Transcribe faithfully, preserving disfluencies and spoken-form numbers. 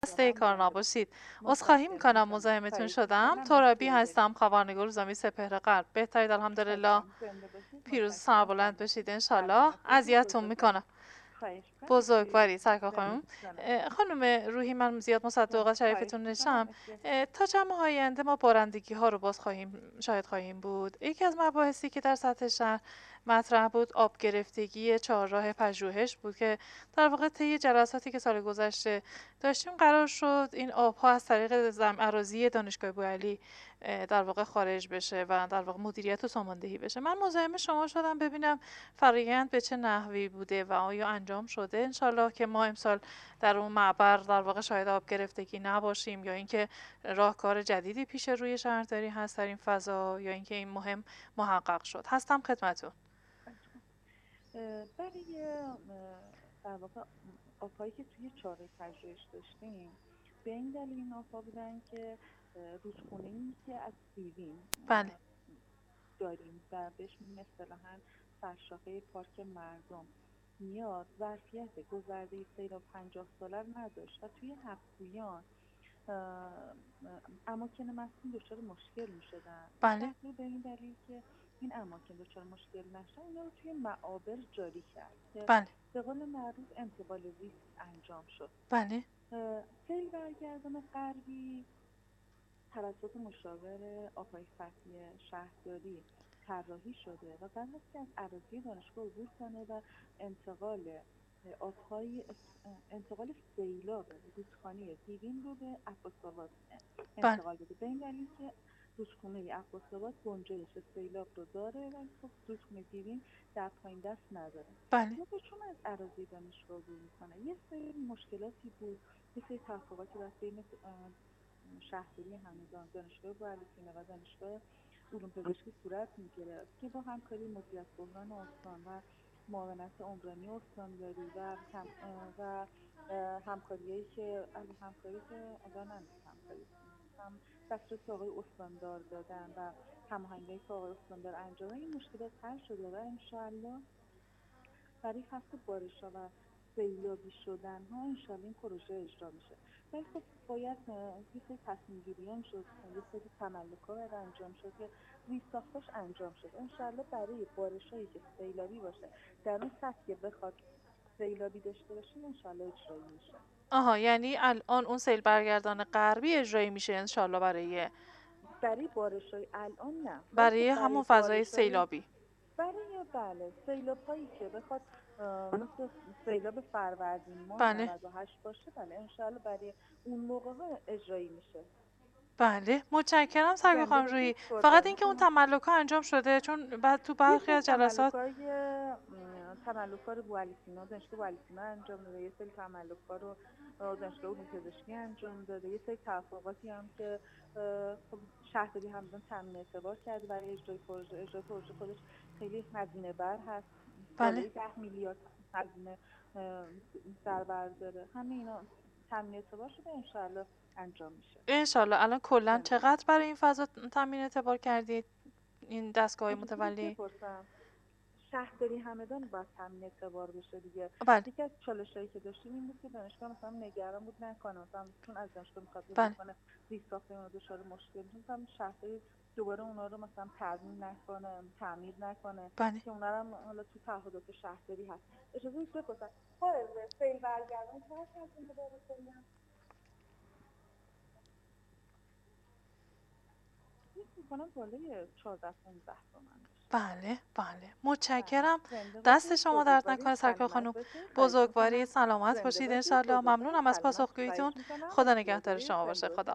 هسته کار نباشید. عذرخواهی متشکرم میکنم جان، مزاحمتون خواهش شدم. میکنم. ترابی مرسی. هستم، خبرنگار روزنامه سپهر غرب. بهترید الحمدلله. متشکرم. زنده باشید. پیروز متشکرم. سربلند بشید انشالله. سلامت باشید. اذیتتون بزرگوارید. میکنم. خواهش میکنم. بزرگواری مرسی. سرکار زنده خانم. باشید جانم. اه، خانم روحی، من زیاد مصدق جان، اوقات خواهش شریفتون میکنم. نشم. مرسی. اه، تا چند ماه آینده ما بارندگی ها رو باز خواهیم شاهد خواهیم بود. یکی از مباحثی که در سطح شهر مطرح بود آب گرفتگی چهارراه پژوهش بود که در واقع طی جلساتی که سال گذشته داشتیم قرار شد این آبها از طریق زم اراضی دانشگاه بوعلی اه، در واقع خارج بشه و در واقع مدیریت و ساماندهی بشه. من مزاحم شما شدم ببینم فرآیند به چه نحوی بوده و آیا انجام شده. انشالله که ما امسال در اون معبر در واقع شاهد آب گرفتگی نباشیم، یا اینکه راهکار جدیدی پیش روی شهرداری هست در این فضا، یا اینکه این مهم محقق شد. هستم خدمتتون. اه، برای اه، در واقع آب‌هایی که توی چاره پژوهش داشتیم، به این دلیل این آب‌ها بودن که اه، رودخونه‌ای که از دیرین بله. داریم و بهش میگیم اصطلاحاً سرشاخه پارک مردم میاد، ظرفیت گذرده سیلاب پنجاه ساله رو نداشت و توی هفت‌پویان اماکن مسکون دچار مشکل می‌شدن. بله. شهرداری به این دلیل که این اماکن دچار مشکل نشن، اینا رو توی معابر جاری کرد که بله. به قول معروف انتقال ریسک انجام شد. بله. اه، سیل برگردان غربی توسط مشاور آقای فتحی شهرداری طراحی شده و قرار است که از اراضی دانشگاه عبور کنه و انتقال آبهای انتقال سیلاب رودخانه دیرین رو به عباس‌آباد بله. انتقال بده. به این دلیل که رودخانه عباس‌آباد گنجایش سیلاب رو داره و خب رودخانه دیرین در پایین دست نداره. بله. یا چون از اراضی دانشگاه عبور میکنه، یه سری مشکلاتی بود، یه سری توافقاتی بس بین شهرداری همدان، دانشگاه بوعلی‌سینا و دانشگاه علوم پزشکی صورت می‌گرفت که با همکاری مدیریت بحران استان و معاونت عمرانی استانداری و هم و همکاریایی که علی همکاری که الان هم همکاری هم دسترسی آقای استاندار دادن و هماهنگی که آقای استاندار انجام دادن، این مشکلات حل شده و انشاءالله برای فصل بارش‌ها و سیلابی شدن ها انشاءالله این پروژه اجرا میشه. ولی خب باید یه سری تصمیم گیری هم شد، یه سری تملک‌ها باید انجام شد که ریساختاش انجام شد. انشاءالله برای بارش‌هایی که سیلابی باشه در اون سطح که بخواد سیلابی داشته باشیم انشاءالله اجرایی میشه. آها، یعنی الان اون سیل برگردان غربی اجرایی میشه انشالله برای برای بارش‌های الان نه، ولی برای خب برای همون فضای بارش‌های سیلابی. برای بله سیلاب‌هایی که بخواد مثل سیلاب فروردین ماه بله. نود و هشت باشه، بله انشاءالله برای اون موقع ها اجرایی میشه. بله، متشکرم سرکار زنده خانم باشید. روحی. فقط اینکه اون قربانتون. تملک ها انجام شده، چون بعد تو یه برخی سری از جلسات تملک‌های تملک‌ها رو بوعلی‌سینا دانشگاه بوعلی‌سینا انجام داده، یه سری تملک‌ها رو دانشگاه علوم پزشکی انجام داده، یه سری توافقاتی هم که خب شهرداری همدان تامین اعتبار کرده برای اجرای پروژه. اجرای پروژه خودش خیلی هزینه بر هست، بله. بالای ده میلیارد هزینه در بر داره. همه اینا تامین اعتبار شده، انشاءالله انجام میشه. انشالله. الان کلا زنده چقدر باشید. برای این فضا تامین اعتبار کردید این دستگاه اجازه بدید متولی؟ بپرسم، شهرداری همدان باید تامین اعتبار بشه دیگه. بله. یکی از چالشایی که داشتیم این بود که دانشگاه مثلا نگران بود نکنه، مثلا چون از دانشگاه میخواد عبور بله. کنه ریساخت اونا دچار مشکل میشه، مثلا شهرداری دوباره اونا رو مثلا ترمیم نکنه، تعمیر نکنه، بله. که اونا هم حالا تو تعهدات شهرداری هست. اجازه بدید بپرسم حالا فیل برگردون چقدر هزینه داره کلا؟ فکر می‌کنم بالای چهارده پانزده تومن. بله. بله، بله. متشکرم. زنده دست باشید. شما درد بزرگوارید. نکنه سرکار سلامت خانم. باشید. خواهش بزرگواری، میکنم. سلامت زنده باشید باشید. انشالله. بزرگوارید. ممنونم از سلامت. پاسخگوییتون. خواهش میکنم. خدا اطلاع نگهدار دارید. شما باشه. زنده خدا باشید.